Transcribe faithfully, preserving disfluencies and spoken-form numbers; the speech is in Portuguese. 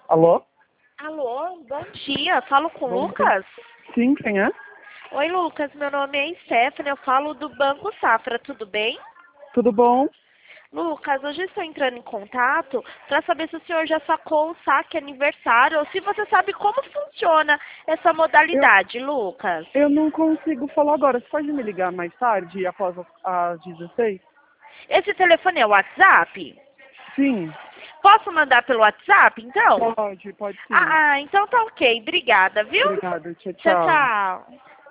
Alô? Alô, bom dia. Falo com o Bom Lucas? Sim, quem é? Oi, Lucas. Meu nome é Stephanie. Eu falo do Banco Safra. Tudo bem? Tudo bom? Lucas, hoje estou entrando em contato para saber se o senhor já sacou o saque aniversário ou se você sabe como funciona essa Eu, modalidade, Lucas. eu não consigo falar agora. Você pode me ligar mais tarde, após as, as dezesseis? Esse telefone é o WhatsApp? Sim, Posso mandar pelo WhatsApp, então? pode, pode sim. Ah, ah, então tá ok. Obrigada, viu? Obrigada, tchau, Tchau, tchau. tchau.